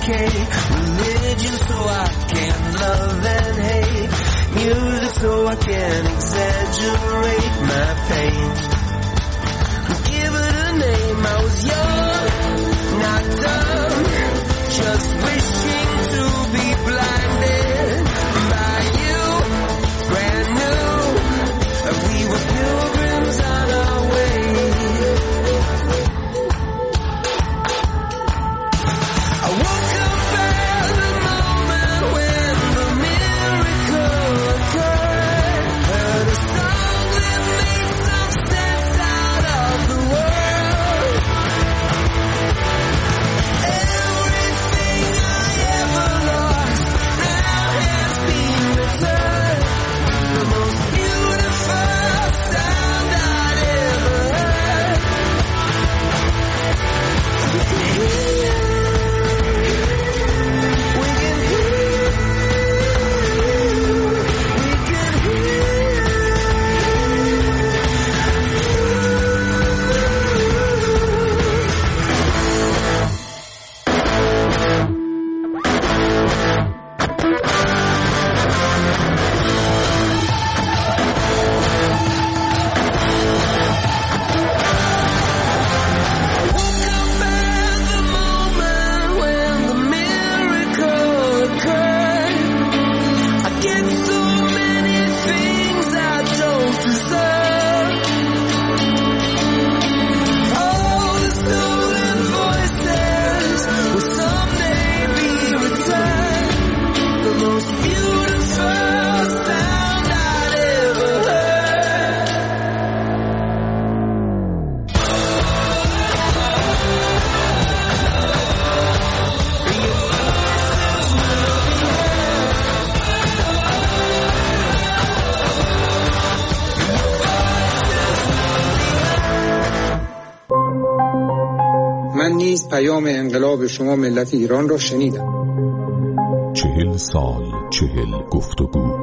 decay. Religion so I can love and hate. Music so I can exaggerate my pain. Give it a name. I was young, not dumb, just wishing to be blinded by you, brand new. We were pilgrims on our way. I woke up at the moment when the miracle occurred. Heard a song that made some sense out of the world. Everything I ever lost now has been returned. The most beautiful sound I'd ever heard. We can hear. We can hear. We can hear. Woke up at the moment when the miracle occurred. I get so many things I don't deserve. All the stolen voices will someday be returned. The most beautiful sound I'd ever heard. من نیز پیام انقلاب شما ملت ایران را شنیدم. 40 سال 40 گفتگو.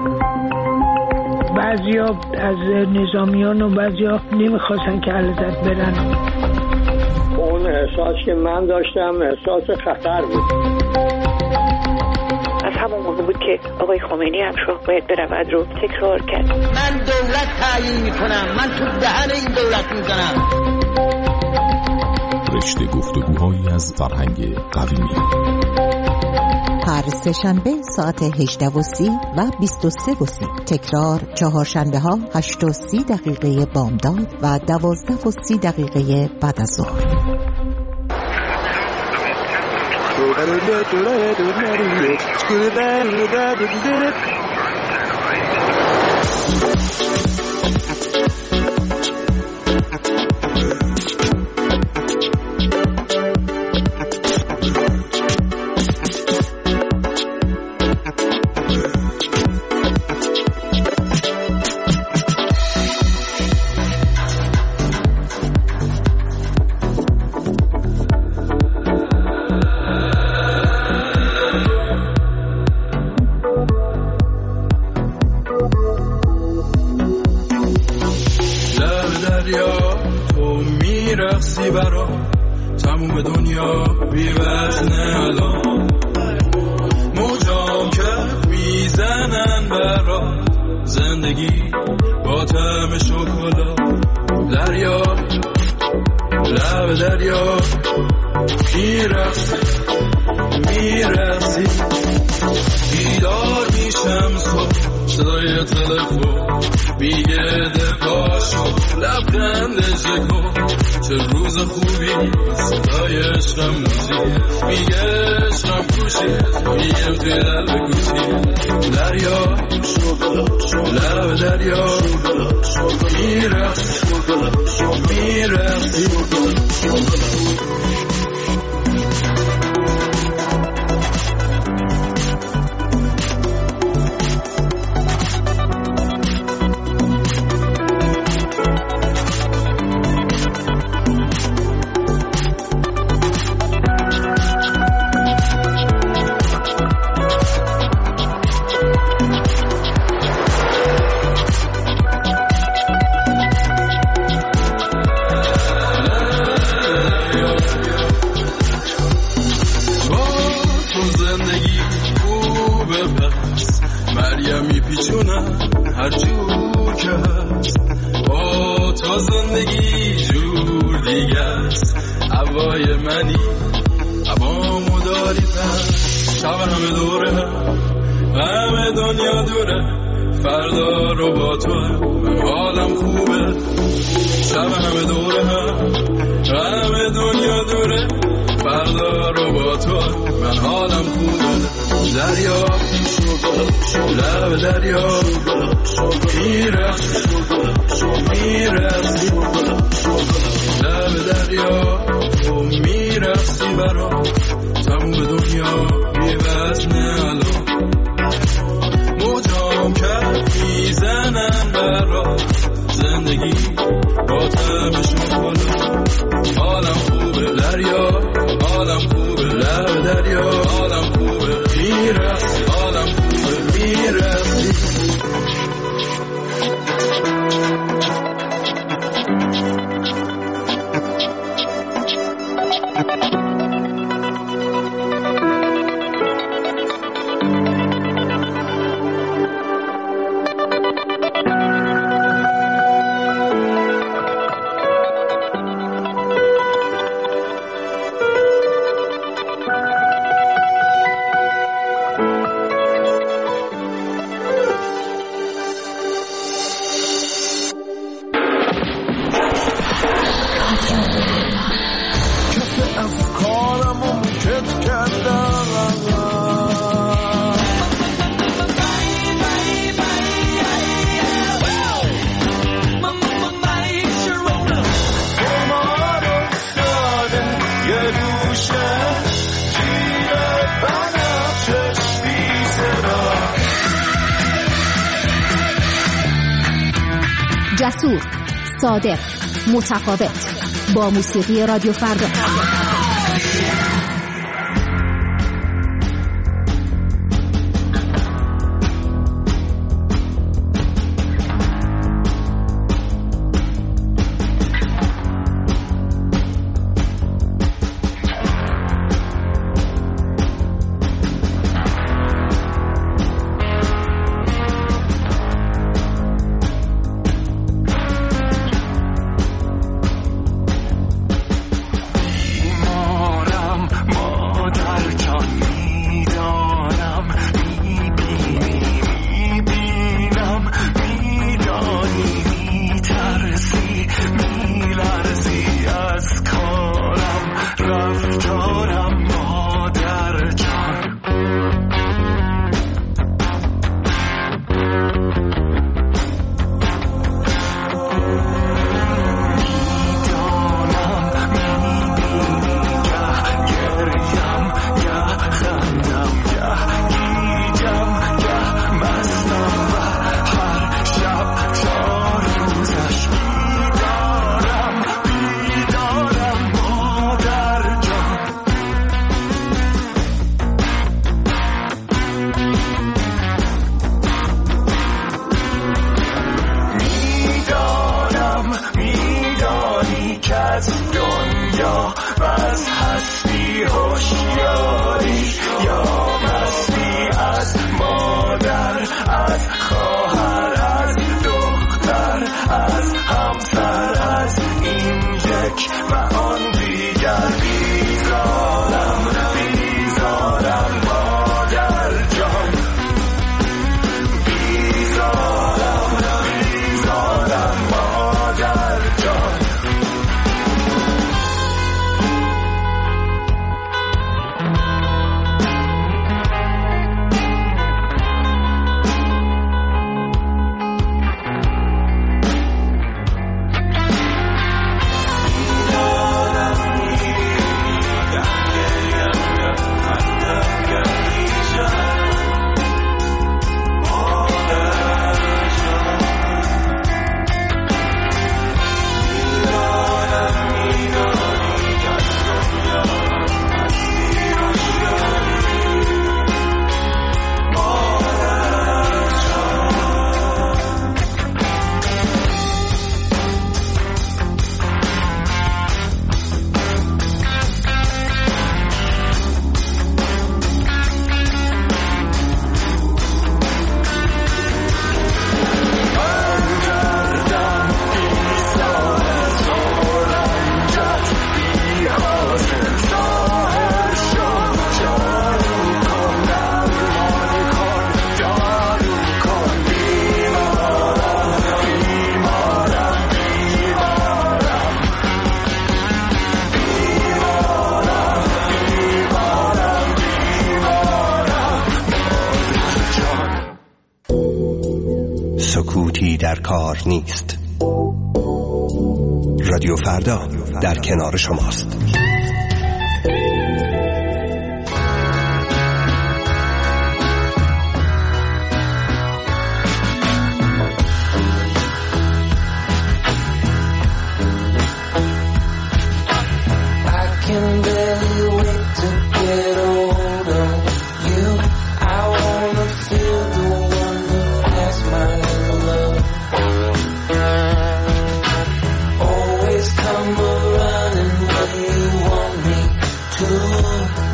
بعضیا از نظامیان و بعضیا نمیخواستن که علازت برن. اون احساس که من داشتم احساس خطر بود. از همون موقع بود که آقای خمینی هم شاه باید برود رو تکرار کرد. من دولت تعیین میکنم، من تو دهن این دولت میزنم. رشته گفتگوهایی از فرهنگ قویمی. هر سه‌شنبه ساعت 18:30 و 23:30. تکرار چهارشنبه ها 8:30 بامداد و 12:30 بعد از ظهر. رقصی برا تموم دنیا بی‌وزنه الان موجام کف میزنن برا زندگی با طعم شکلات دریا لب دریا میرقصی بیدار میشم صدای تلفن میگه دپاشو لبخند شکن چه روز خوبی صدای عشقم موزی میگه عشقم کوشی میگم توی لب گوشی دریا لب دریا میرقصی زندگی خوبه پس مریم میپیچونم هر جور که هست با تا زندگی جور دیگه است هوای منی هوامو داری پس شب همه دوره همه دنیا دوره فردا رو با تو من حالم خوبه شب همه دوره همه دنیا دوره فردا رو با تو من حالم خوبه دریا لب دریا میرفت لب دریا تو میرفتی برام تموم دنیا بی‌وزنه الان موجام کف میزنن برا زندگی با تمشون بالا حالم خوبه دریا حالم خوبه لب دریا حالم خوبه میرفتی حالم خوبه میرفتی جسور، صادق، متفاوت با موسیقی رادیو فردا. بیمارم در کار نیست. رادیو فردا در کنار شماست. Come running when you want me to.